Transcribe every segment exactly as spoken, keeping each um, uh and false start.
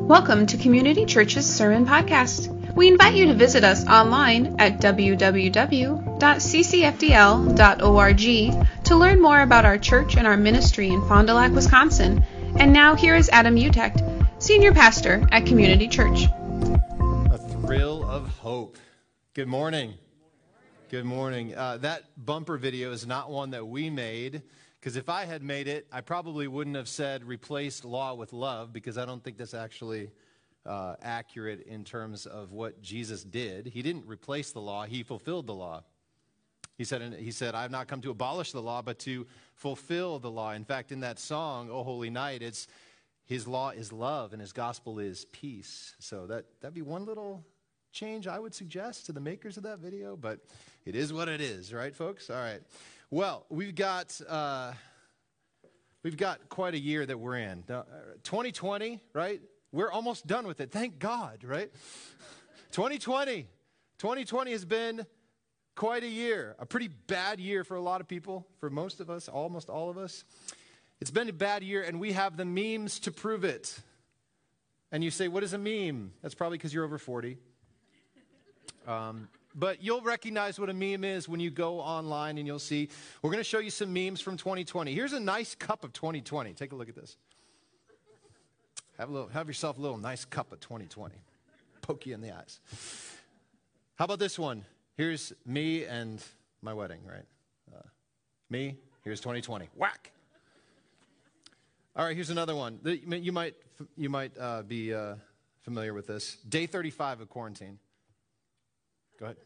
Welcome to Community Church's Sermon Podcast. We invite you to visit us online at w w w dot c c f d l dot org to learn more about our church and our ministry in Fond du Lac, Wisconsin. And now here is Adam Utecht, Senior Pastor at Community Church. A thrill of hope. Good morning. Good morning. Uh, that bumper video is not one that we made, because if I had made it, I probably wouldn't have said replaced law with love, because I don't think that's actually uh, accurate in terms of what Jesus did. He didn't replace the law. He fulfilled the law. He said, he said, I have not come to abolish the law, but to fulfill the law. In fact, in that song, O Holy Night, it's his law is love and his gospel is peace. So that, that'd be one little change I would suggest to the makers of that video, but it is what it is, right, folks? All right. Well, we've got uh, we've got quite a year that we're in. Now, twenty twenty, right? We're almost done with it. Thank God, right? twenty twenty. twenty twenty has been quite a year. A pretty bad year for a lot of people, for most of us, almost all of us. It's been a bad year, and we have the memes to prove it. And you say, what is a meme? That's probably because you're over forty. Um, but you'll recognize what a meme is when you go online and you'll see. We're going to show you some memes from twenty twenty. Here's a nice cup of twenty twenty. Take a look at this. Have a little, have yourself a little nice cup of twenty twenty. Poke you in the eyes. How about this one? Here's me and my wedding, right? Uh, me, here's twenty twenty. Whack! All right, here's another one. You might, you might uh, be uh, familiar with this. Day thirty-five of quarantine. Go ahead.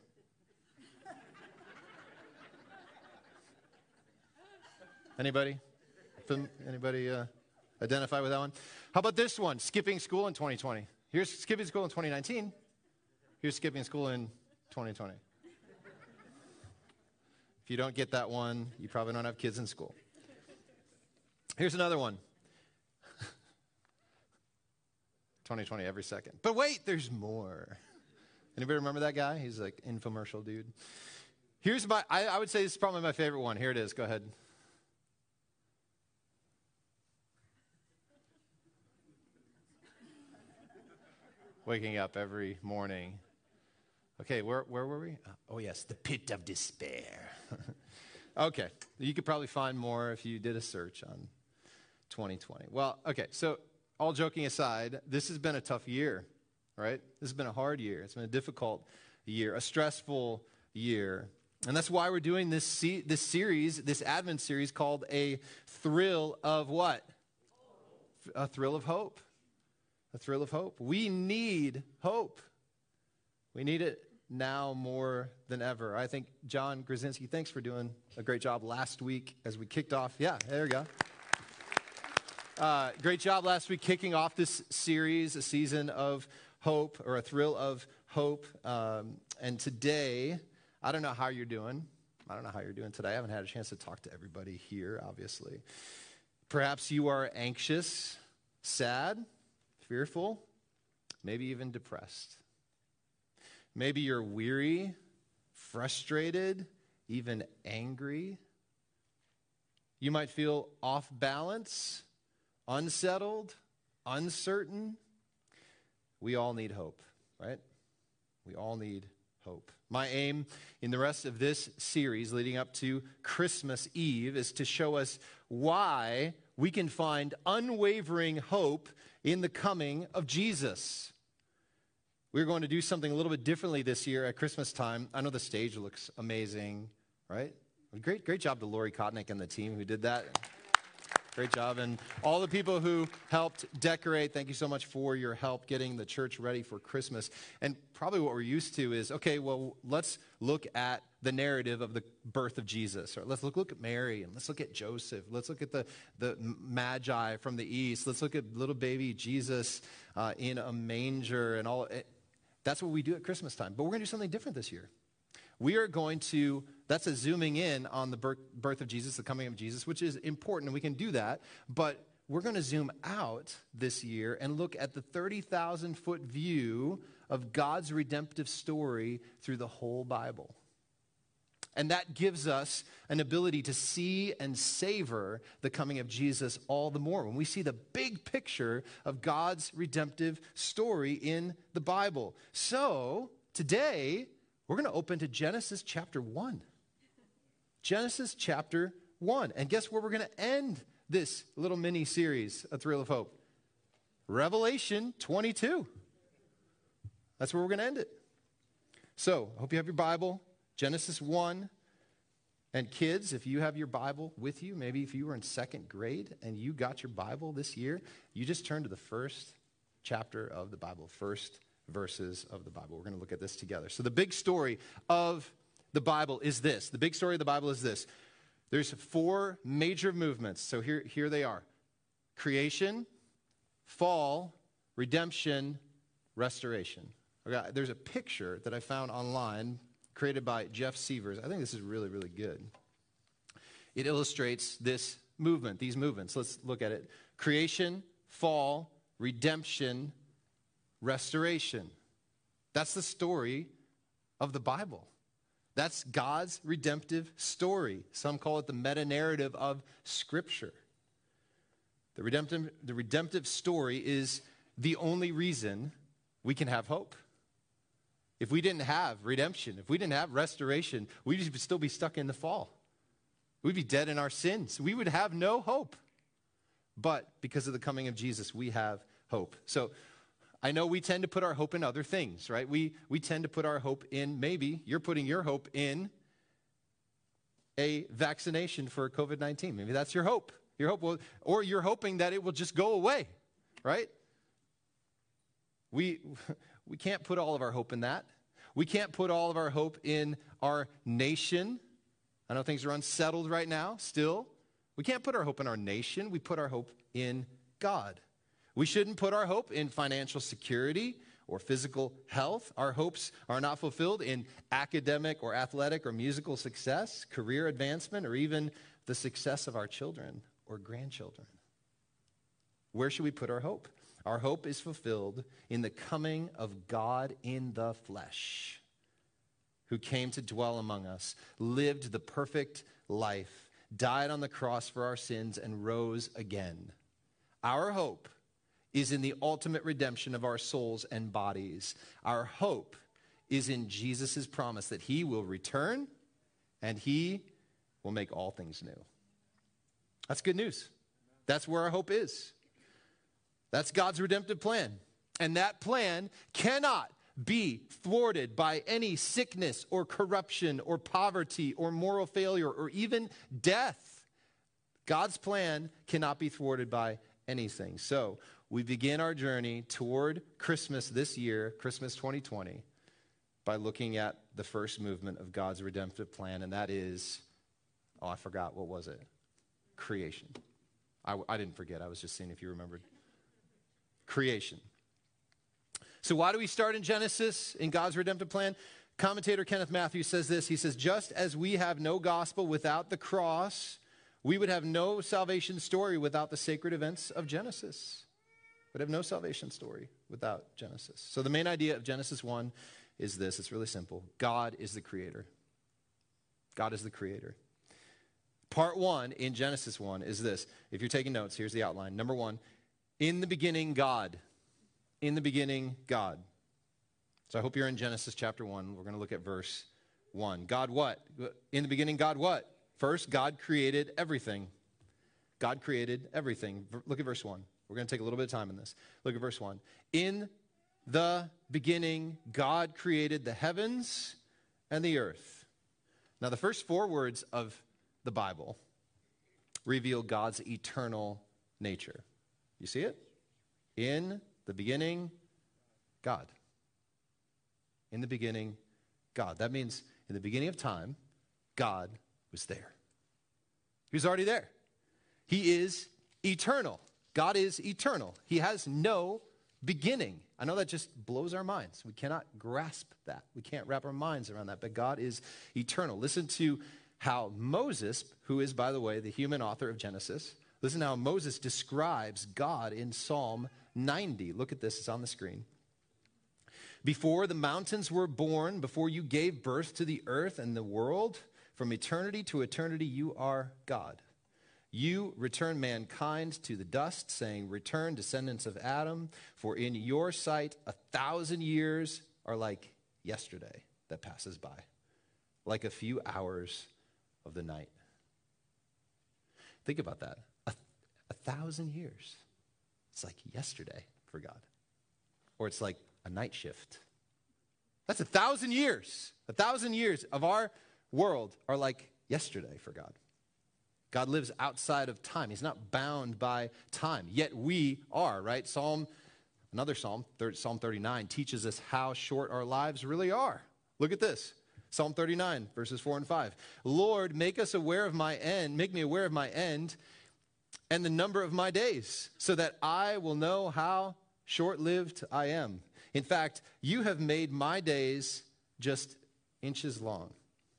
Anybody? Anybody uh, identify with that one? How about this one? Skipping school in twenty twenty. Here's skipping school in twenty nineteen. Here's skipping school in twenty twenty. If you don't get that one, you probably don't have kids in school. Here's another one. twenty twenty every second. But wait, there's more. Anybody remember that guy? He's like infomercial dude. Here's my, I, I would say this is probably my favorite one. Here it is. Go ahead. Waking up every morning. Okay, where where were we? Oh, yes, the pit of despair. Okay, you could probably find more if you did a search on twenty twenty. Well, okay, so all joking aside, this has been a tough year. Right? This has been a hard year. It's been a difficult year, a stressful year. And that's why we're doing this se- this series, this Advent series called A Thrill of what? Hope. A thrill of hope. A thrill of hope. We need hope. We need it now more than ever. I think John Grzinski, thanks for doing a great job last week as we kicked off. Yeah, there we go. Uh, great job last week kicking off this series, a season of hope, or a thrill of hope. Um, and today, I don't know how you're doing. I don't know how you're doing today. I haven't had a chance to talk to everybody here, obviously. Perhaps you are anxious, sad, fearful, maybe even depressed. Maybe you're weary, frustrated, even angry. You might feel off balance, unsettled, uncertain. We all need hope, right? We all need hope. My aim in the rest of this series leading up to Christmas Eve is to show us why we can find unwavering hope in the coming of Jesus. We're going to do something a little bit differently this year at Christmas time. I know the stage looks amazing, right? Great, great job to Lori Kotnick and the team who did that. Great job. And all the people who helped decorate, thank you so much for your help getting the church ready for Christmas. And probably what we're used to is, okay, well, let's look at the narrative of the birth of Jesus. Or let's look, look at Mary, and let's look at Joseph. Let's look at the, the Magi from the east. Let's look at little baby Jesus uh, in a manger and all. That's what we do at Christmas time. But we're going to do something different this year. We are going to, that's a zooming in on the birth, birth of Jesus, the coming of Jesus, which is important, and we can do that. But we're going to zoom out this year and look at the thirty thousand foot view of God's redemptive story through the whole Bible. And that gives us an ability to see and savor the coming of Jesus all the more when we see the big picture of God's redemptive story in the Bible. So today, we're going to open to Genesis chapter one. Genesis chapter one. And guess where we're going to end this little mini series, A Thrill of Hope? Revelation twenty-two. That's where we're going to end it. So, I hope you have your Bible. Genesis one. And kids, if you have your Bible with you, maybe if you were in second grade and you got your Bible this year, you just turn to the first chapter of the Bible, first verses of the Bible. We're going to look at this together. So the big story of the Bible is this. The big story of the Bible is this. There's four major movements. So here, here they are. Creation, fall, redemption, restoration. Okay, there's a picture that I found online created by Jeff Severs. I think this is really, really good. It illustrates this movement, these movements. Let's look at it. Creation, fall, redemption, restoration. That's the story of the Bible. That's God's redemptive story. Some call it the meta-narrative of Scripture. The redemptive, the redemptive story is the only reason we can have hope. If we didn't have redemption, if we didn't have restoration, we'd still be stuck in the fall. We'd be dead in our sins. We would have no hope. But because of the coming of Jesus, we have hope. So I know we tend to put our hope in other things, right? We, we tend to put our hope in, maybe you're putting your hope in a vaccination for covid nineteen. Maybe that's your hope. Your hope will, or you're hoping that it will just go away, right? We... We can't put all of our hope in that. We can't put all of our hope in our nation. I know things are unsettled right now still. We can't put our hope in our nation. We put our hope in God. We shouldn't put our hope in financial security or physical health. Our hopes are not fulfilled in academic or athletic or musical success, career advancement, or even the success of our children or grandchildren. Where should we put our hope? Our hope is fulfilled in the coming of God in the flesh, who came to dwell among us, lived the perfect life, died on the cross for our sins, and rose again. Our hope is in the ultimate redemption of our souls and bodies. Our hope is in Jesus' promise that he will return and he will make all things new. That's good news. That's where our hope is. That's God's redemptive plan. And that plan cannot be thwarted by any sickness or corruption or poverty or moral failure or even death. God's plan cannot be thwarted by anything. So we begin our journey toward Christmas this year, Christmas twenty twenty, by looking at the first movement of God's redemptive plan, and that is, oh, I forgot, what was it? Creation. I, I didn't forget. I was just seeing if you remembered. Creation. So why do we start in Genesis, in God's redemptive plan? Commentator Kenneth Matthews says this. He says, just as we have no gospel without the cross, we would have no salvation story without the sacred events of Genesis. We'd have no salvation story without Genesis. So the main idea of Genesis one is this. It's really simple. God is the creator. God is the creator. Part one in Genesis one is this. If you're taking notes, here's the outline. Number one, in the beginning, God. In the beginning, God. So I hope you're in Genesis chapter one. We're going to look at verse one. God what? In the beginning, God what? First, God created everything. God created everything. Look at verse one. We're going to take a little bit of time in this. Look at verse one. In the beginning, God created the heavens and the earth. Now, the first four words of the Bible reveal God's eternal nature. You see it? In the beginning, God. In the beginning, God. That means in the beginning of time, God was there. He was already there. He is eternal. God is eternal. He has no beginning. I know that just blows our minds. We cannot grasp that. We can't wrap our minds around that. But God is eternal. Listen to how Moses, who is, by the way, the human author of Genesis, listen to how Moses describes God in Psalm ninety. Look at this. It's on the screen. Before the mountains were born, before you gave birth to the earth and the world, From eternity to eternity, you are God. You return mankind to the dust, saying, return, descendants of Adam, for in your sight a thousand years are like yesterday that passes by, like a few hours of the night. Think about that. A, a thousand years. It's like yesterday for God. Or it's like a night shift. That's a thousand years. A thousand years of our world are like yesterday for God. God lives outside of time. He's not bound by time. Yet we are, right? Psalm, another psalm, Psalm thirty-nine, teaches us how short our lives really are. Look at this. Psalm thirty-nine, verses four and five. Lord, make us aware of my end, make me aware of my end and the number of my days, so that I will know how short-lived I am. In fact, you have made my days just inches long,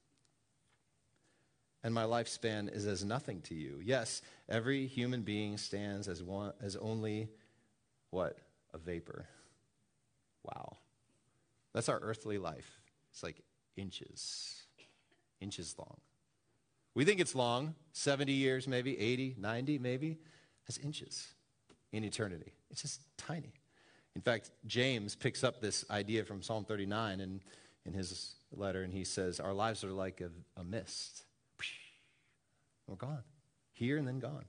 and my lifespan is as nothing to you. Yes, every human being stands as one, as only, what? A vapor. Wow. That's our earthly life. It's like inches, inches long. We think it's long, seventy years maybe, eighty, ninety maybe. That's inches in eternity. It's just tiny. In fact, James picks up this idea from Psalm thirty-nine in, in his letter, and he says, our lives are like a, a mist. We're gone. Here and then gone.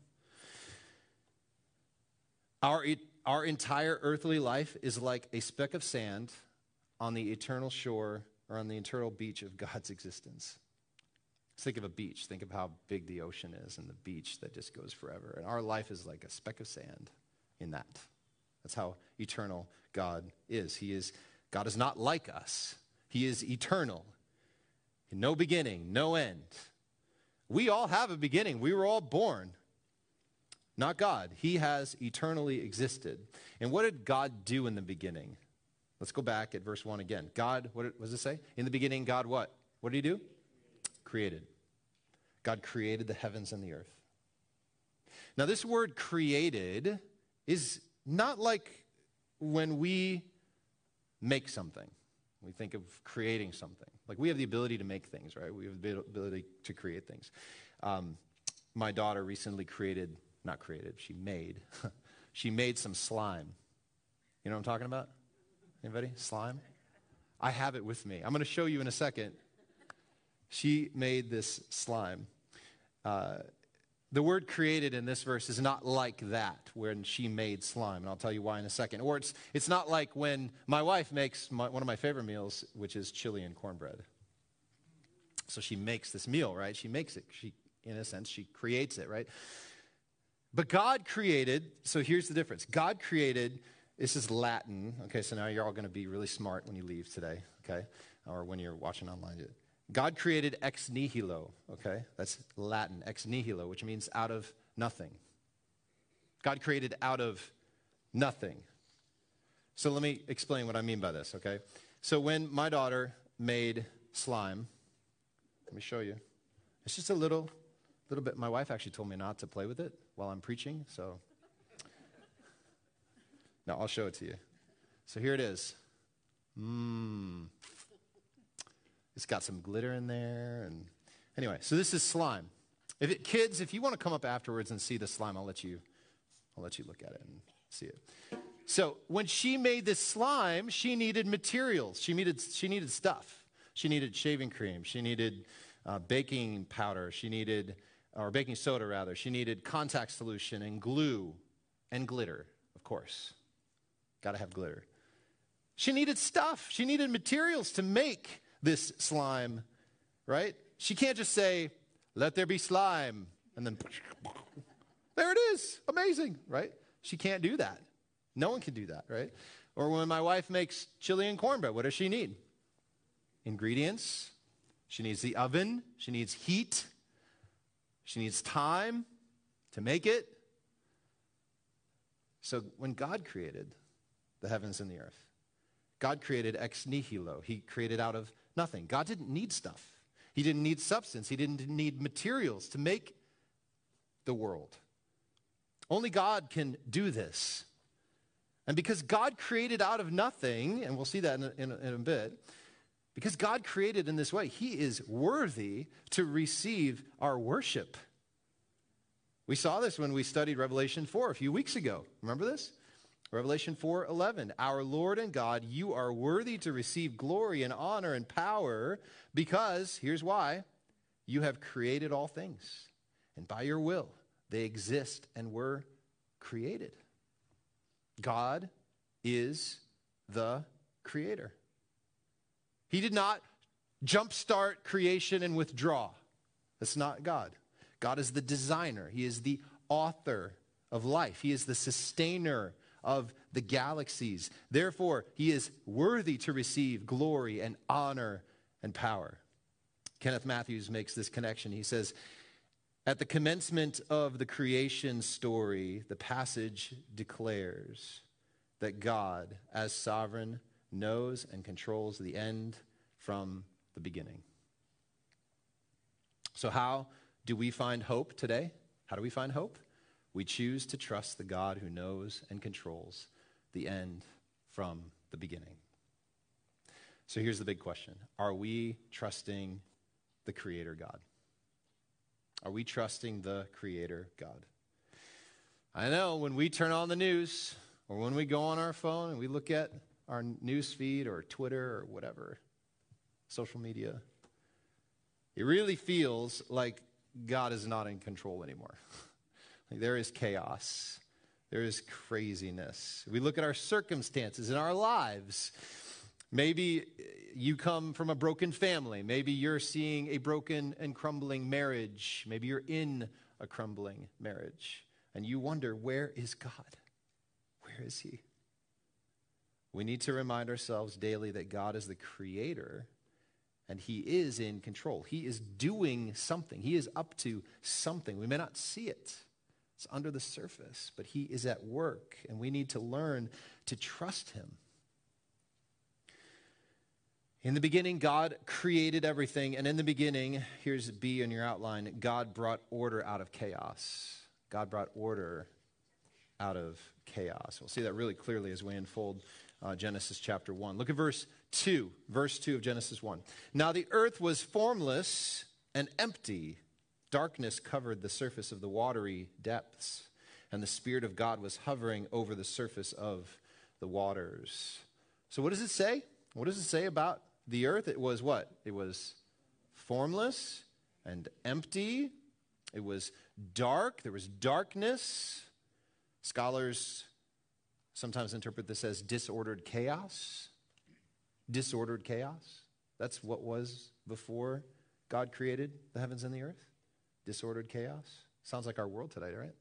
Our, our entire earthly life is like a speck of sand on the eternal shore or on the eternal beach of God's existence. Let's think of a beach. Think of how big the ocean is and the beach that just goes forever. And our life is like a speck of sand in that. That's how eternal God is. He is, God is not like us. He is eternal. No beginning, no end. We all have a beginning. We were all born. Not God. He has eternally existed. And what did God do in the beginning? Let's go back at verse one again. God, what does it say? In the beginning, God what? What did he do? Created. God created the heavens and the earth. Now, this word created is not like when we make something. We think of creating something. Like we have the ability to make things, right? We have the ability to create things. Um, my daughter recently created, not created, she made, she made some slime. You know what I'm talking about? Anybody? Slime? I have it with me. I'm going to show you in a second. She made this slime. Uh, the word created in this verse is not like that, when she made slime, and I'll tell you why in a second. Or it's it's not like when my wife makes my, one of my favorite meals, which is chili and cornbread. So she makes this meal, right? She makes it. She, in a sense, she creates it, right? But God created, so here's the difference. God created, this is Latin. Okay, so now you're all going to be really smart when you leave today, okay? Or when you're watching online. God created ex nihilo, okay? That's Latin, ex nihilo, which means out of nothing. God created out of nothing. So let me explain what I mean by this, okay? So when my daughter made slime, let me show you. It's just a little, little bit. My wife actually told me not to play with it while I'm preaching, so. No, I'll show it to you. So here it is. Mmm. It's got some glitter in there. And anyway, so this is slime. If it, kids, if you want to come up afterwards and see the slime, I'll let you, I'll let you look at it and see it. So when she made this slime, she needed materials. She needed, she needed stuff. She needed shaving cream. She needed uh, baking powder. She needed, or baking soda rather. She needed contact solution and glue and glitter, of course. Got to have glitter. She needed stuff. She needed materials to make this slime, right? She can't just say, let there be slime, and then there it is. Amazing, right? She can't do that. No one can do that, right? Or when my wife makes chili and cornbread, what does she need? Ingredients. She needs the oven. She needs heat. She needs time to make it. So when God created the heavens and the earth, God created ex nihilo. He created out of nothing. God didn't need stuff. He didn't need substance. He didn't need materials to make the world. Only God can do this. And because God created out of nothing, and we'll see that in a, in a, in a bit, Because God created in this way, he is worthy to receive our worship. We saw this when we studied Revelation four a few weeks ago. Remember this? Revelation four eleven, our Lord and God, you are worthy to receive glory and honor and power because, here's why, you have created all things, and by your will they exist and were created. God is the creator. He did not jumpstart creation and withdraw. That's not God. God is the designer. He is the author of life. He is the sustainer of the galaxies. Therefore, he is worthy to receive glory and honor and power. Kenneth Matthews makes this connection. He says, at the commencement of the creation story, the passage declares that God, as sovereign, knows and controls the end from the beginning. So how do we find hope today? How do we find hope? We choose to trust the God who knows and controls the end from the beginning. So here's the big question. Are we trusting the Creator God? Are we trusting the Creator God? I know when we turn on the news or when we go on our phone and we look at our news feed or Twitter or whatever, social media, it really feels like God is not in control anymore. Like there is chaos. There is craziness. We look at our circumstances in our lives. Maybe you come from a broken family. Maybe you're seeing a broken and crumbling marriage. Maybe you're in a crumbling marriage. And you wonder, where is God? Where is he? We need to remind ourselves daily that God is the creator and he is in control. He is doing something. He is up to something. We may not see it. It's under the surface, but he is at work, and we need to learn to trust him. In the beginning, God created everything, and in the beginning, here's B in your outline, God brought order out of chaos. God brought order out of chaos. We'll see that really clearly as we unfold uh, Genesis chapter one. Look at verse two, verse two of Genesis one. Now the earth was formless and empty. Darkness covered the surface of the watery depths, and the Spirit of God was hovering over the surface of the waters. So what does it say? What does it say about the earth? It was what? It was formless and empty. It was dark. There was darkness. Scholars sometimes interpret this as disordered chaos. Disordered chaos. That's what was before God created the heavens and the earth. Disordered chaos. Sounds like our world today, right?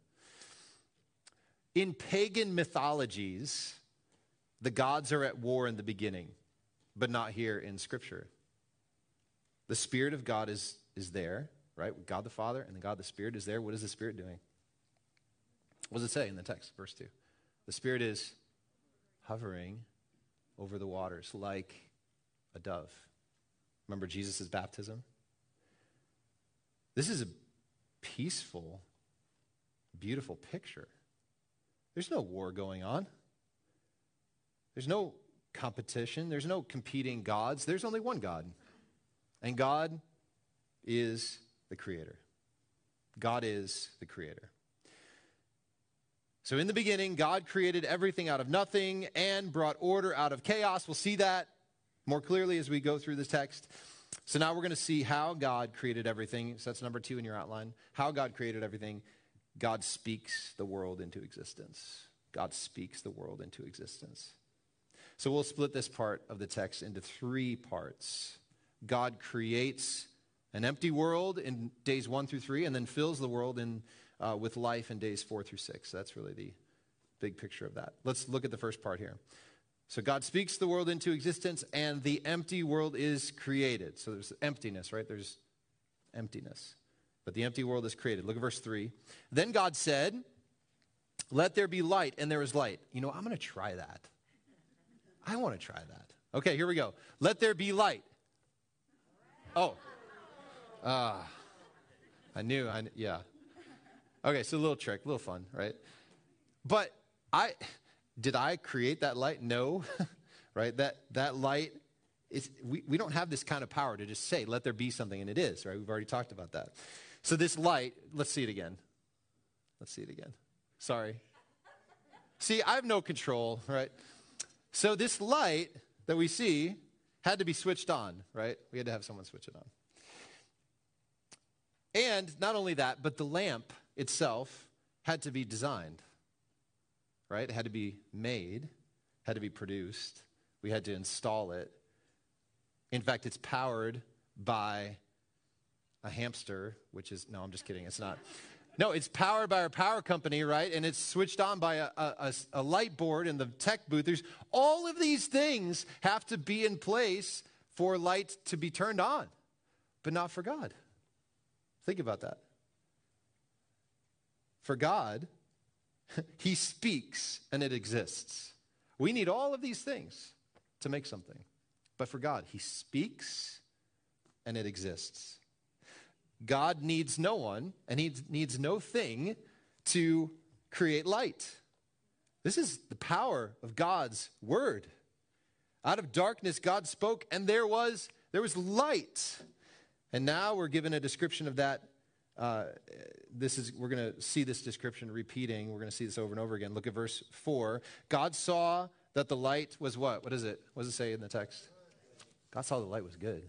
In pagan mythologies, the gods are at war in the beginning, but not here in Scripture. The Spirit of God is, is there, right? God the Father and the God the Spirit is there. What is the Spirit doing? What does it say in the text, verse two? The Spirit is hovering over the waters like a dove. Remember Jesus' baptism? This is a peaceful, beautiful picture. There's no war going on. There's no competition. There's no competing gods. There's only one God. And God is the creator. God is the creator. So in the beginning, God created everything out of nothing and brought order out of chaos. We'll see that more clearly as we go through this text. So now we're going to see how God created everything. So that's number two in your outline. How God created everything. God speaks the world into existence. God speaks the world into existence. So we'll split this part of the text into three parts. God creates an empty world in days one through three and then fills the world in uh, with life in days four through six. So that's really the big picture of that. Let's look at the first part here. So God speaks the world into existence and the empty world is created. So there's emptiness, right? There's emptiness. But the empty world is created. Look at verse three. Then God said, let there be light, and there was light. You know, I'm going to try that. I want to try that. Okay, here we go. Let there be light. Oh. Ah. Uh, I knew. I yeah. Okay, so a little trick, a little fun, right? But I... Did I create that light? No, right? That that light it's, we, we don't have this kind of power to just say, let there be something, and it is, right? We've already talked about that. So this light, let's see it again. Let's see it again. Sorry. See, I have no control, right? So this light that we see had to be switched on, right? We had to have someone switch it on. And not only that, but the lamp itself had to be designed, right? It had to be made, had to be produced. We had to install it. In fact, it's powered by a hamster, which is, no, I'm just kidding. It's not. No, it's powered by our power company, right? And it's switched on by a, a, a light board in the tech booth. There's all of these things have to be in place for light to be turned on, but not for God. Think about that. For God, he speaks and it exists. We need all of these things to make something. But for God, he speaks and it exists. God needs no one and he needs no thing to create light. This is the power of God's word. Out of darkness, God spoke and there was, there was light. And now we're given a description of that. Uh, this is we're going to see this description repeating. We're going to see this over and over again. Look at verse four. God saw that the light was what? What is it? What does it say in the text? God saw the light was good.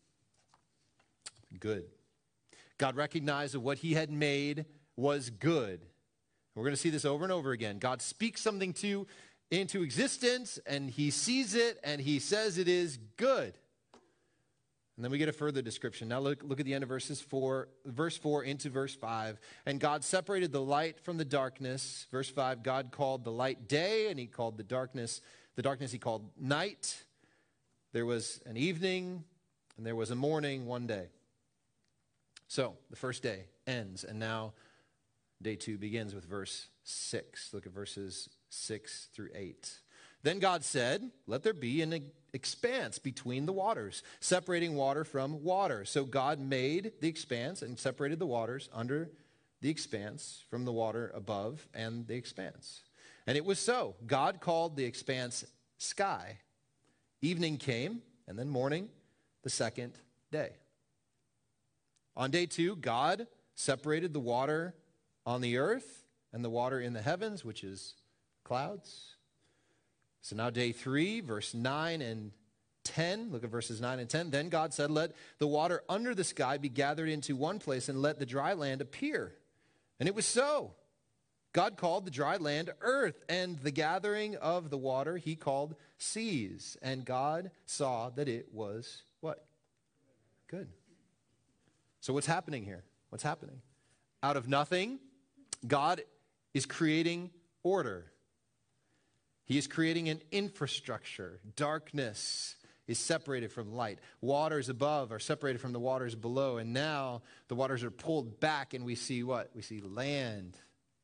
Good. God recognized that what he had made was good. We're going to see this over and over again. God speaks something to into existence, and he sees it, and he says it is good. And then we get a further description. Now look, look at the end of verses four, verse four into verse five. And God separated the light from the darkness. Verse five, God called the light day, and he called the darkness, the darkness he called night. There was an evening, and there was a morning one day. So the first day ends, and now day two begins with verse six. Look at verses six through eight. Then God said, let there be an expanse between the waters, separating water from water. So God made the expanse and separated the waters under the expanse from the water above and the expanse. And it was so. God called the expanse sky. Evening came, and then morning, the second day. On day two, God separated the water on the earth and the water in the heavens, which is clouds. So now day three, verse nine and ten. Look at verses nine and ten. Then God said, let the water under the sky be gathered into one place and let the dry land appear. And it was so. God called the dry land earth, and the gathering of the water he called seas. And God saw that it was what? Good. So what's happening here? What's happening? Out of nothing, God is creating order. He is creating an infrastructure. Darkness is separated from light. Waters above are separated from the waters below. And now the waters are pulled back and we see what? We see land.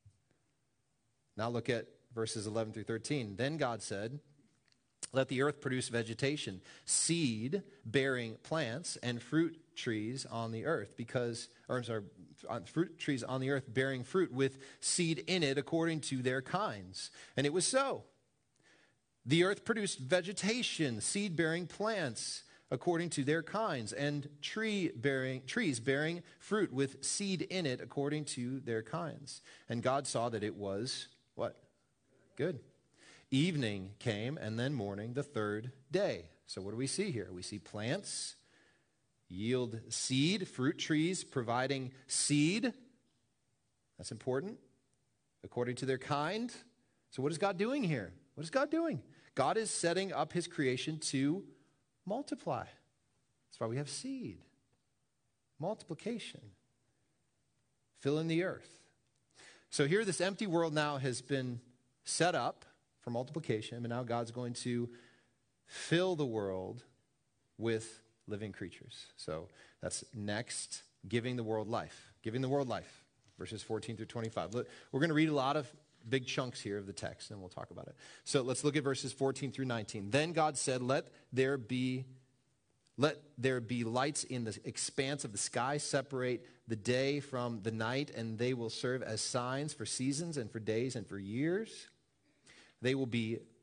Now look at verses eleven through thirteen. Then God said, let the earth produce vegetation, seed-bearing plants, and fruit trees on the earth, because, or I'm sorry, fruit trees on the earth bearing fruit with seed in it according to their kinds. And it was so. The earth produced vegetation, seed-bearing plants according to their kinds, and tree-bearing trees bearing fruit with seed in it according to their kinds. And God saw that it was what? Good. Evening came, and then morning, the third day. So what do we see here? We see plants yield seed, fruit trees providing seed. That's important. According to their kind. So what is God doing here? What is God doing? God is setting up his creation to multiply. That's why we have seed. Multiplication. Fill in the earth. So here this empty world now has been set up for multiplication, and now God's going to fill the world with living creatures. So that's next, giving the world life. Giving the world life, verses fourteen through twenty-five. Look, we're going to read a lot of big chunks here of the text, and we'll talk about it. So let's look at verses fourteen through nineteen. Then God said, let there be let there be lights in the expanse of the sky, separate the day from the night, and they will serve as signs for seasons and for days and for years. They will be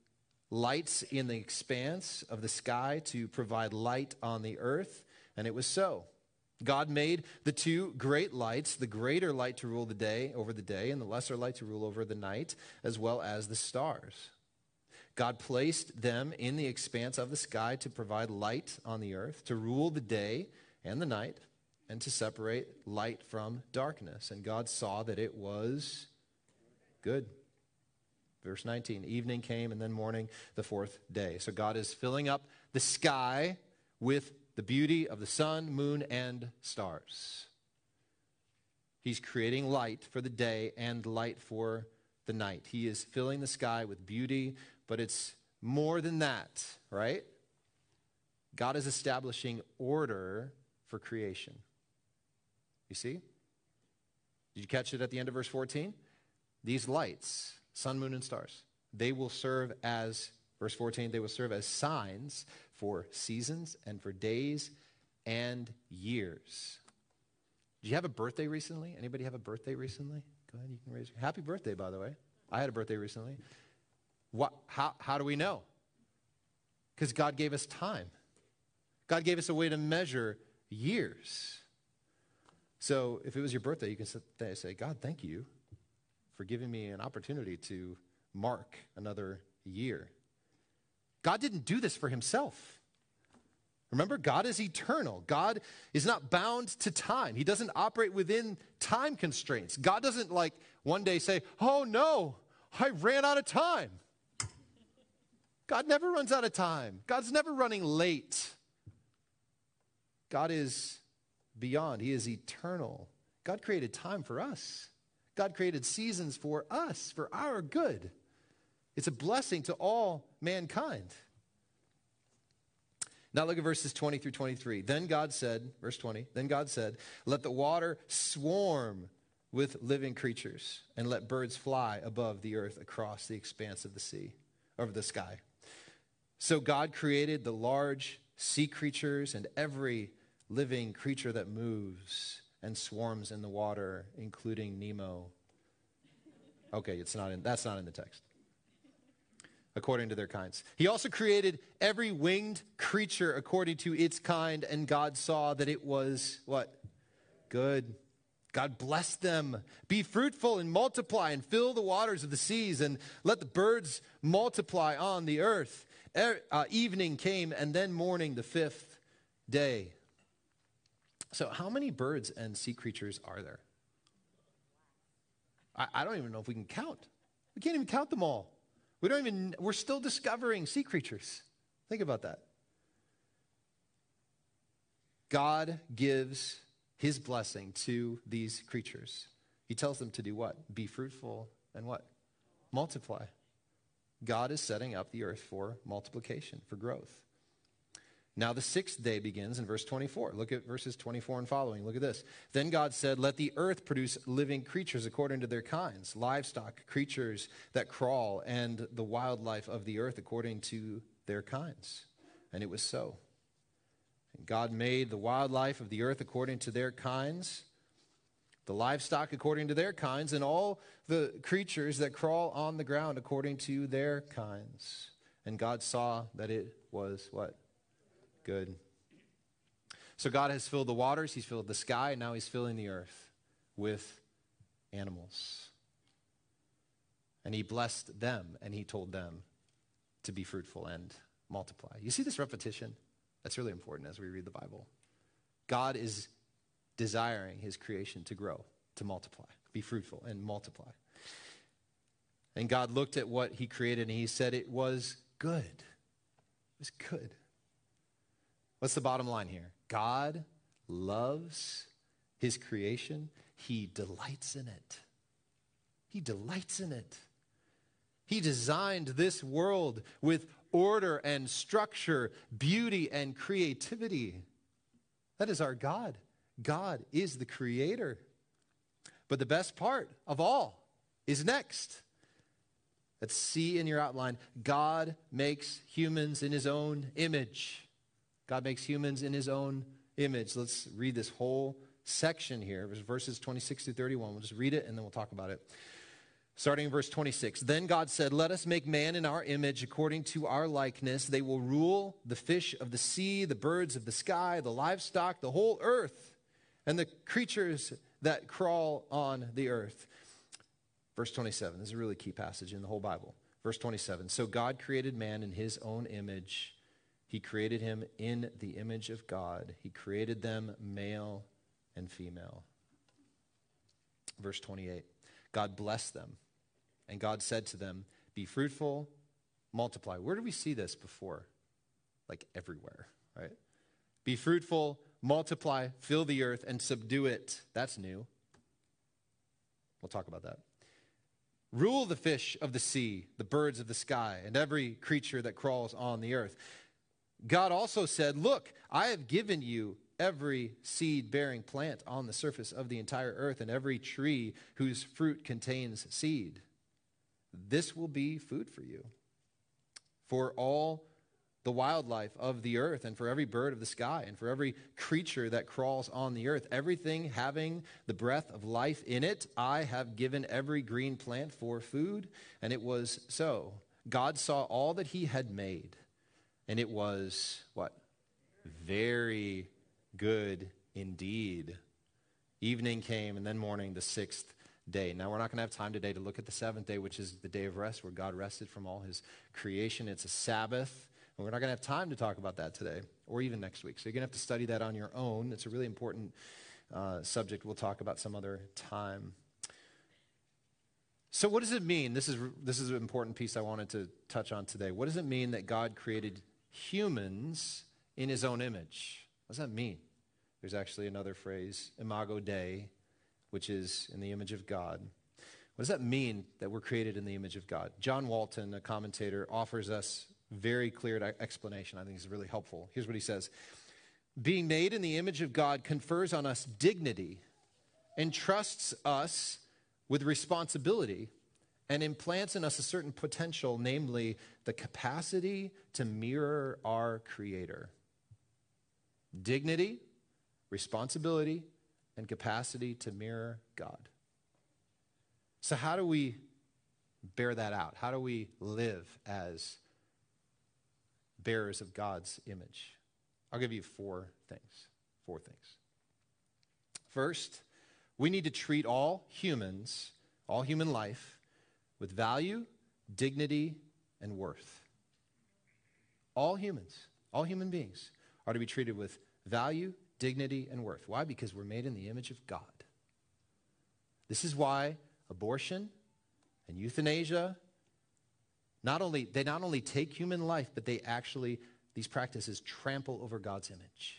lights in the expanse of the sky to provide light on the earth, and it was so. God made the two great lights, the greater light to rule the day over the day, and the lesser light to rule over the night, as well as the stars. God placed them in the expanse of the sky to provide light on the earth, to rule the day and the night, and to separate light from darkness. And God saw that it was good. Verse nineteen, evening came and then morning, the fourth day. So God is filling up the sky with the beauty of the sun, moon, and stars. He's creating light for the day and light for the night. He is filling the sky with beauty, but it's more than that, right? God is establishing order for creation. You see? Did you catch it at the end of verse fourteen? These lights, sun, moon, and stars, they will serve as, verse fourteen, they will serve as signs for seasons and for days and years. Did you have a birthday recently? Anybody have a birthday recently? Go ahead, you can raise your happy birthday, by the way. I had a birthday recently. What, how, how do we know? Because God gave us time. God gave us a way to measure years. So if it was your birthday, you can sit there and say, God, thank you for giving me an opportunity to mark another year. God didn't do this for himself. Remember, God is eternal. God is not bound to time. He doesn't operate within time constraints. God doesn't like one day say, oh no, I ran out of time. God never runs out of time. God's never running late. God is beyond. He is eternal. God created time for us. God created seasons for us, for our good. It's a blessing to all mankind. Now look at verses twenty through twenty-three. Then God said, verse twenty, then God said, let the water swarm with living creatures, and let birds fly above the earth across the expanse of the sea, over the sky. So God created the large sea creatures and every living creature that moves and swarms in the water, including Nemo. Okay, it's not in, that's not in the text. According to their kinds. He also created every winged creature according to its kind, and God saw that it was, what? Good. God blessed them. Be fruitful and multiply and fill the waters of the seas, and let the birds multiply on the earth. Er, uh, evening came, and then morning, the fifth day. So how many birds and sea creatures are there? I, I don't even know if we can count. We can't even count them all. We don't even, we're still discovering sea creatures. Think about that. God gives his blessing to these creatures. He tells them to do what? Be fruitful and what? Multiply. God is setting up the earth for multiplication, for growth. Now the sixth day begins in verse twenty-four. Look at verses twenty-four and following. Look at this. Then God said, let the earth produce living creatures according to their kinds, livestock, creatures that crawl, and the wildlife of the earth according to their kinds. And it was so. And God made the wildlife of the earth according to their kinds, the livestock according to their kinds, and all the creatures that crawl on the ground according to their kinds. And God saw that it was what? Good. So God has filled the waters, he's filled the sky, and now he's filling the earth with animals. And he blessed them, and he told them to be fruitful and multiply. You see this repetition? That's really important as we read the Bible. God is desiring his creation to grow, to multiply, be fruitful and multiply. And God looked at what he created, and he said it was good. It was good. What's the bottom line here? God loves his creation. He delights in it. He delights in it. He designed this world with order and structure, beauty and creativity. That is our God. God is the creator. But the best part of all is next. Let's see in your outline. God makes humans in his own image. God makes humans in his own image. Let's read this whole section here. Verses twenty-six through thirty-one. We'll just read it and then we'll talk about it. Starting in verse twenty-six, then God said, let us make man in our image according to our likeness. They will rule the fish of the sea, the birds of the sky, the livestock, the whole earth, and the creatures that crawl on the earth. Verse twenty-seven, this is a really key passage in the whole Bible. Verse twenty-seven, so God created man in his own image. He created him in the image of God. He created them male and female. Verse twenty-eight, God blessed them. And God said to them, be fruitful, multiply. Where do we see this before? Like everywhere, right? Be fruitful, multiply, fill the earth, and subdue it. That's new. We'll talk about that. Rule the fish of the sea, the birds of the sky, and every creature that crawls on the earth. God also said, look, I have given you every seed-bearing plant on the surface of the entire earth, and every tree whose fruit contains seed. This will be food for you, for all the wildlife of the earth, and for every bird of the sky, and for every creature that crawls on the earth. Everything having the breath of life in it, I have given every green plant for food. And it was so. God saw all that he had made, and it was, what? Very good indeed. Evening came, and then morning, the sixth day. Now, we're not going to have time today to look at the seventh day, which is the day of rest, where God rested from all his creation. It's a Sabbath, and we're not going to have time to talk about that today, or even next week. So you're going to have to study that on your own. It's a really important uh, subject we'll talk about some other time. So what does it mean? This is, this is an important piece I wanted to touch on today. What does it mean that God created humans in his own image? What does that mean? There's actually another phrase, imago Dei, which is in the image of God. What does that mean that we're created in the image of God? John Walton, a commentator, offers us very clear explanation. I think is really helpful. Here's what he says. Being made in the image of God confers on us dignity, entrusts us with responsibility, and implants in us a certain potential, namely the capacity to mirror our Creator. Dignity, responsibility, and capacity to mirror God. So how do we bear that out? How do we live as bearers of God's image? I'll give you four things. Four things. First, we need to treat all humans, all human life, with value, dignity, and worth. All humans, all human beings are to be treated with value, dignity, and worth. Why? Because we're made in the image of God. This is why abortion and euthanasia, not only they not only take human life, but they actually, these practices trample over God's image.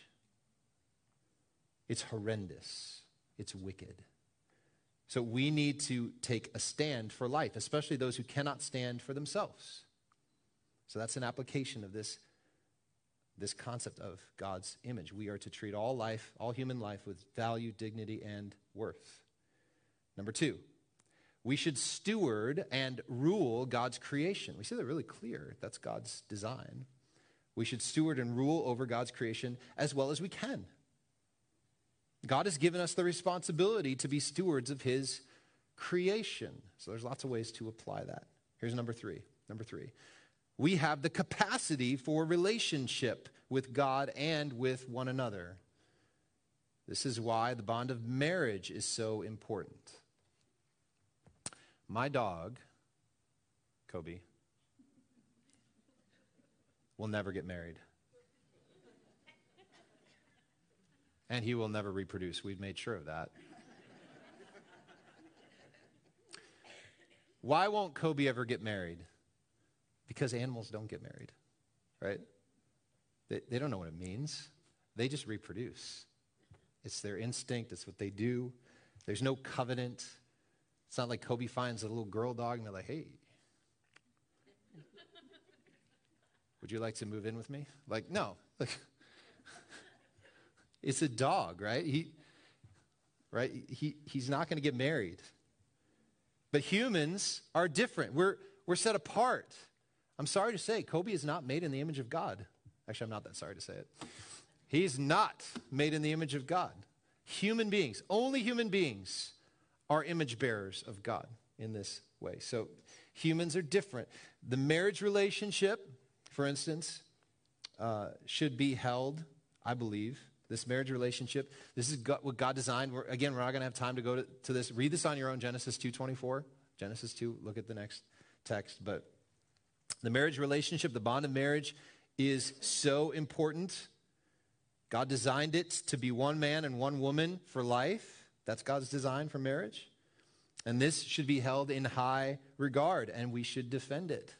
It's horrendous. It's wicked. So we need to take a stand for life, especially those who cannot stand for themselves. So that's an application of this This concept of God's image. We are to treat all life, all human life, with value, dignity, and worth. Number two, we should steward and rule God's creation. We see that really clear. That's God's design. We should steward and rule over God's creation as well as we can. God has given us the responsibility to be stewards of his creation. So there's lots of ways to apply that. Here's number three. Number three. We have the capacity for relationship with God and with one another. This is why the bond of marriage is so important. My dog, Kobe, will never get married. And he will never reproduce. We've made sure of that. Why won't Kobe ever get married? Because animals don't get married, right? They, they don't know what it means. They just reproduce. It's their instinct. It's what they do. There's no covenant. It's not like Kobe finds a little girl dog and they're like, hey, would you like to move in with me? Like, no. Like, it's a dog, right? He, right? He, he's not going to get married. But humans are different. We're, we're set apart. I'm sorry to say, Kobe is not made in the image of God. Actually, I'm not that sorry to say it. He's not made in the image of God. Human beings, only human beings are image bearers of God in this way. So humans are different. The marriage relationship, for instance, uh, should be held, I believe, this marriage relationship. This is God, what God designed. We're, again, we're not going to have time to go to, to this. Read this on your own, Genesis two twenty-four. Genesis two, look at the next text. But the marriage relationship, the bond of marriage, is so important. God designed it to be one man and one woman for life. That's God's design for marriage. And this should be held in high regard, and we should defend it.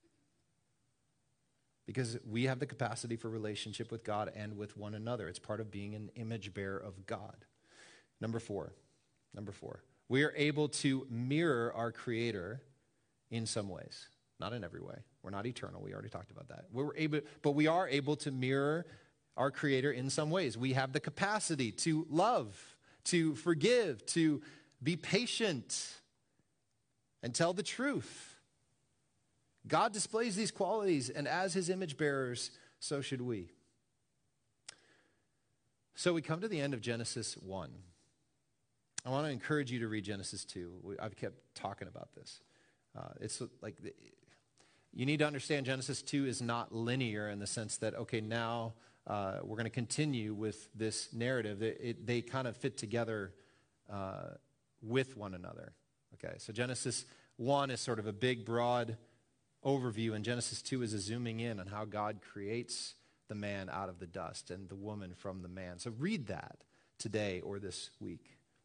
Because we have the capacity for relationship with God and with one another. It's part of being an image bearer of God. Number four. Number four. We are able to mirror our Creator in some ways. Not in every way. We're not eternal. We already talked about that. We're able, but we are able to mirror our Creator in some ways. We have the capacity to love, to forgive, to be patient, and tell the truth. God displays these qualities, and as his image bearers, so should we. So we come to the end of Genesis one. I want to encourage you to read Genesis two. I've kept talking about this. Uh, it's like the, you need to understand Genesis two is not linear in the sense that, okay, now uh, we're going to continue with this narrative. It, it, they kind of fit together uh, with one another. Okay, so Genesis one is sort of a big, broad overview, and Genesis two is a zooming in on how God creates the man out of the dust and the woman from the man. So read that today or this week.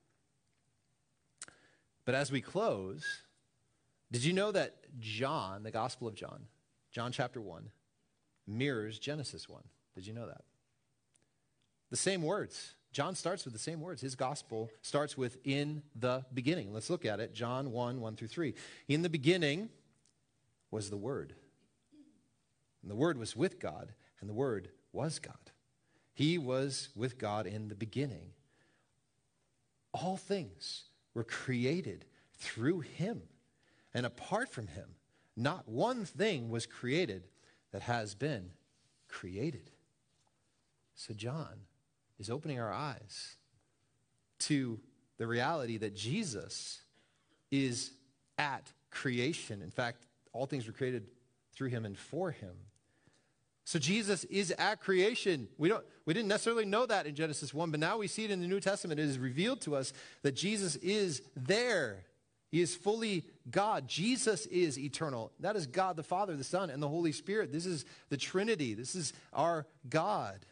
But as we close, did you know that John, the Gospel of John, John chapter one, mirrors Genesis one? Did you know that? The same words. John starts with the same words. His gospel starts with in the beginning. Let's look at it. John one, one through three. In the beginning was the Word. And the Word was with God, and the Word was God. He was with God in the beginning. All things were created through him, and apart from him, not one thing was created that has been created. So John is opening our eyes to the reality that Jesus is at creation. In fact, all things were created through him and for him. So Jesus is at creation. We don't we didn't necessarily know that in Genesis one, but now we see it in the New Testament. It is revealed to us that Jesus is there. He is fully God. Jesus is eternal. That is God the Father, the Son, and the Holy Spirit. This is the Trinity. This is our God.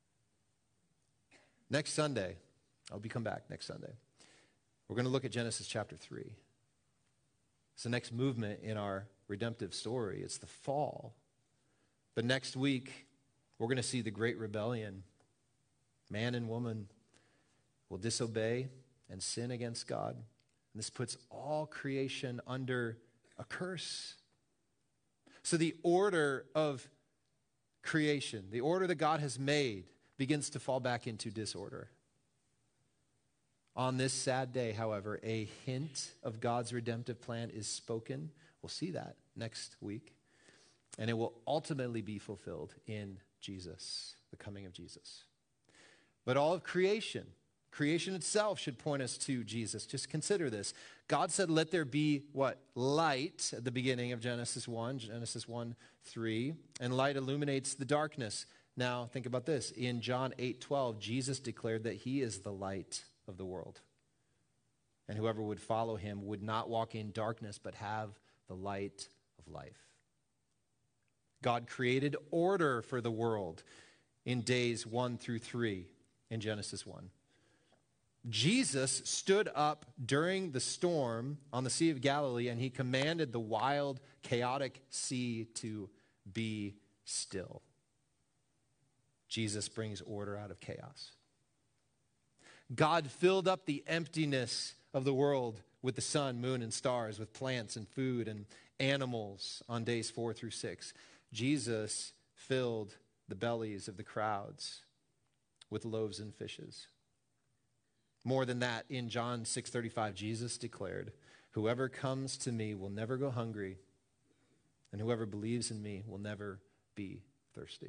Next Sunday, I'll be come back next Sunday. We're going to look at Genesis chapter three. It's the next movement in our redemptive story. It's the fall. But next week, we're going to see the great rebellion. Man and woman will disobey and sin against God. And this puts all creation under a curse. So the order of creation, the order that God has made, begins to fall back into disorder. On this sad day, however, a hint of God's redemptive plan is spoken. We'll see that next week. And it will ultimately be fulfilled in Jesus, the coming of Jesus. But all of creation, creation itself should point us to Jesus. Just consider this. God said, let there be what? Light at the beginning of Genesis one, Genesis one, three. And light illuminates the darkness. Now, think about this. In John eight twelve, Jesus declared that he is the light of the world. And whoever would follow him would not walk in darkness, but have the light of life. God created order for the world in days one through three in Genesis one. Jesus stood up during the storm on the Sea of Galilee, and he commanded the wild, chaotic sea to be still. Jesus brings order out of chaos. God filled up the emptiness of the world with the sun, moon, and stars, with plants and food and animals on days four through six. Jesus filled the bellies of the crowds with loaves and fishes. More than that, in John six thirty-five, Jesus declared, whoever comes to me will never go hungry, and whoever believes in me will never be thirsty.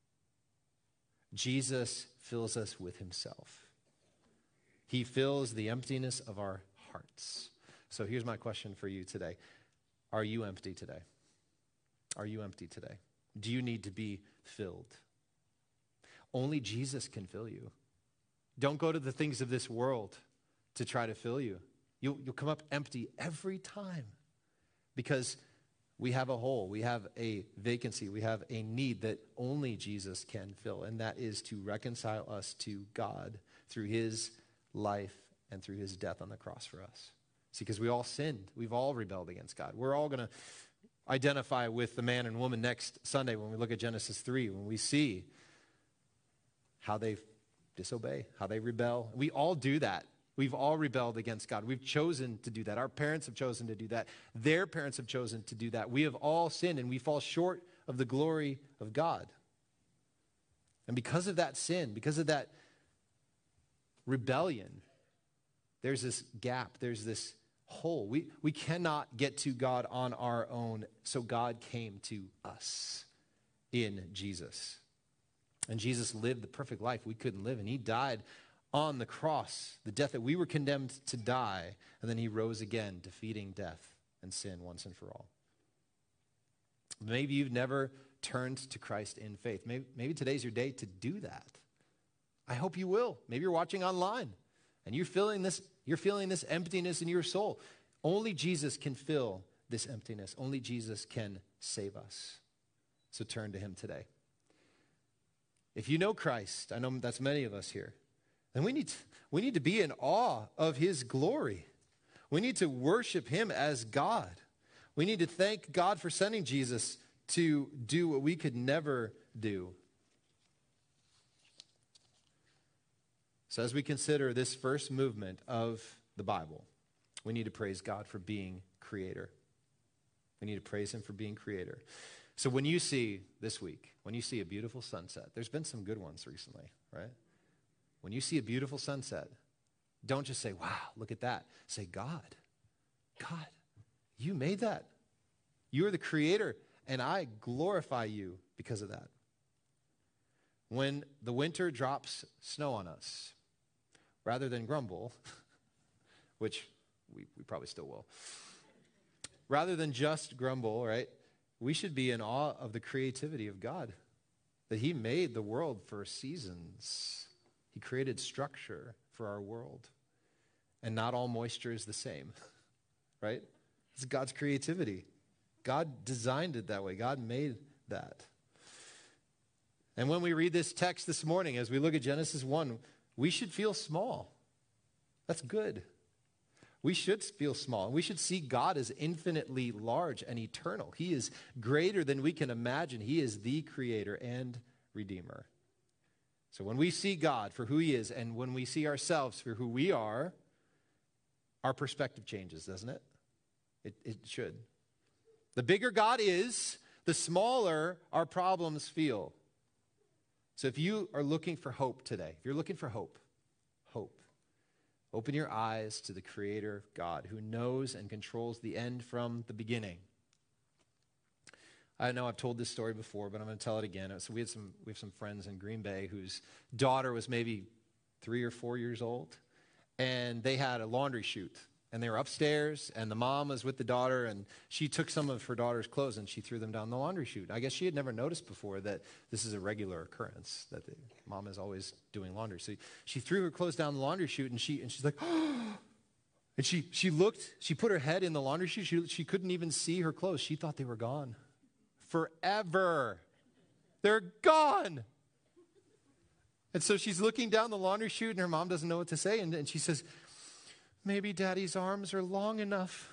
Jesus fills us with himself. He fills the emptiness of our hearts. So here's my question for you today. Are you empty today? Are you empty today? Do you need to be filled? Only Jesus can fill you. Don't go to the things of this world to try to fill you. You'll, you'll come up empty every time because we have a hole, we have a vacancy, we have a need that only Jesus can fill, and that is to reconcile us to God through his life and through his death on the cross for us. See, because we all sinned. We've all rebelled against God. We're all going to identify with the man and woman next Sunday when we look at Genesis three, when we see how they disobey, how they rebel. We all do that. We've all rebelled against God. We've chosen to do that. Our parents have chosen to do that. Their parents have chosen to do that. We have all sinned, and we fall short of the glory of God. And because of that sin, because of that rebellion, there's this gap, there's this hole. We, we cannot get to God on our own, so God came to us in Jesus. And Jesus lived the perfect life we couldn't live, and he died on the cross, the death that we were condemned to die, and then he rose again, defeating death and sin once and for all. Maybe you've never turned to Christ in faith. Maybe, maybe today's your day to do that. I hope you will. Maybe you're watching online, and you're feeling this, you're feeling this emptiness in your soul. Only Jesus can fill this emptiness. Only Jesus can save us. So turn to him today. If you know Christ, I know that's many of us here, then we need to, we need to be in awe of his glory. We need to worship him as God. We need to thank God for sending Jesus to do what we could never do. So as we consider this first movement of the Bible, we need to praise God for being creator. We need to praise him for being creator. So when you see this week, when you see a beautiful sunset, there's been some good ones recently, right? When you see a beautiful sunset, don't just say, wow, look at that. Say, God, God, you made that. You are the creator, and I glorify you because of that. When the winter drops snow on us, rather than grumble, which we, we probably still will, rather than just grumble, right, we should be in awe of the creativity of God, that he made the world for seasons. He created structure for our world. And not all moisture is the same, right? It's God's creativity. God designed it that way. God made that. And when we read this text this morning, as we look at Genesis one, we should feel small. That's good. We should feel small. We should see God as infinitely large and eternal. He is greater than we can imagine. He is the creator and redeemer. So when we see God for who he is, and when we see ourselves for who we are, our perspective changes, doesn't it? It, it should. The bigger God is, the smaller our problems feel. So if you are looking for hope today, if you're looking for hope, hope, open your eyes to the creator God who knows and controls the end from the beginning. I know I've told this story before, but I'm going to tell it again. So we had some we have some friends in Green Bay whose daughter was maybe three or four years old, and they had a laundry chute, and they were upstairs, and the mom was with the daughter, and she took some of her daughter's clothes and she threw them down the laundry chute. I guess she had never noticed before that this is a regular occurrence, that the mom is always doing laundry. So she threw her clothes down the laundry chute, and she and she's like, oh. And she she looked, she put her head in the laundry chute. She she couldn't even see her clothes. She thought they were gone. Forever. They're gone. And so she's looking down the laundry chute, and her mom doesn't know what to say. And, and she says, maybe Daddy's arms are long enough.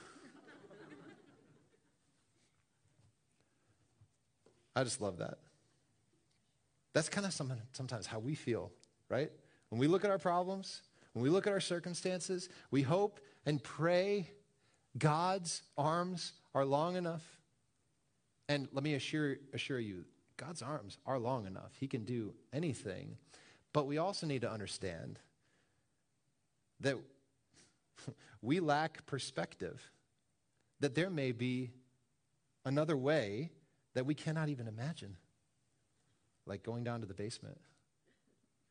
I just love that. That's kind of some, sometimes how we feel, right? When we look at our problems, when we look at our circumstances, we hope and pray God's arms are long enough. And let me assure, assure you, God's arms are long enough. He can do anything. But we also need to understand that we lack perspective, that there may be another way that we cannot even imagine, like going down to the basement.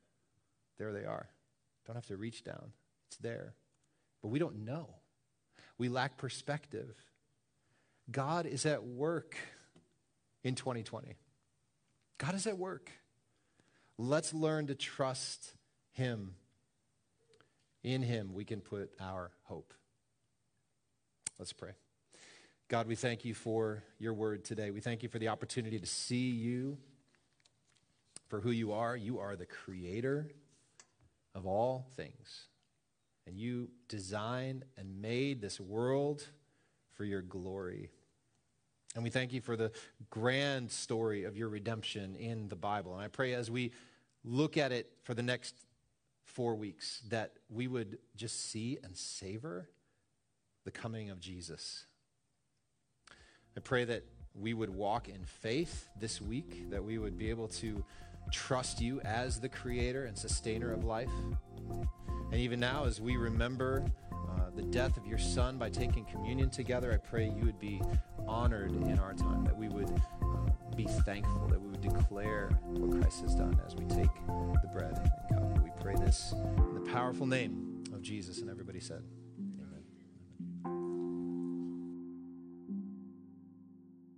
There they are. Don't have to reach down. It's there. But we don't know. We lack perspective. God is at work in twenty twenty. God is at work. Let's learn to trust him. In him, we can put our hope. Let's pray. God, we thank you for your word today. We thank you for the opportunity to see you for who you are. You are the creator of all things. And you designed and made this world for your glory. And we thank you for the grand story of your redemption in the Bible. And I pray as we look at it for the next four weeks, that we would just see and savor the coming of Jesus. I pray that we would walk in faith this week, that we would be able to trust you as the creator and sustainer of life. And even now, as we remember uh, the death of your son by taking communion together, I pray you would be honored in our time, that we would uh, be thankful, that we would declare what Christ has done as we take the bread and cup. We pray this in the powerful name of Jesus, and everybody said,